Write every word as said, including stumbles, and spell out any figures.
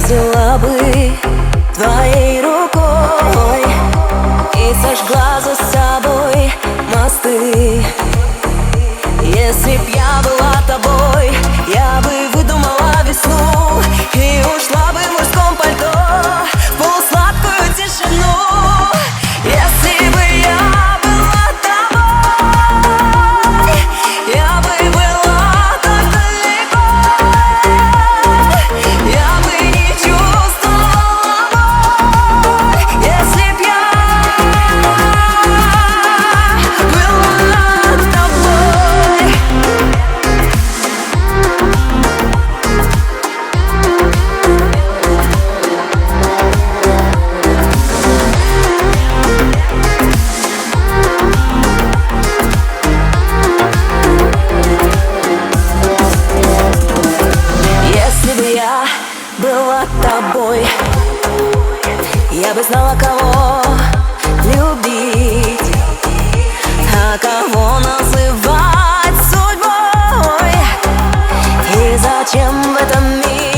взяла бы твоей рукой и сожгла за собой мосты. Если б я была тобой, я бы выдумала весну и ушла бы в мужском пальто в полусладкую тишину. Если бы я была тобой, я бы была так далеко, я бы не чувствовала боль. Если б я была тобой. Если бы я была тобой, я бы знала, кого любить, а кого называть судьбой. И зачем в этом мире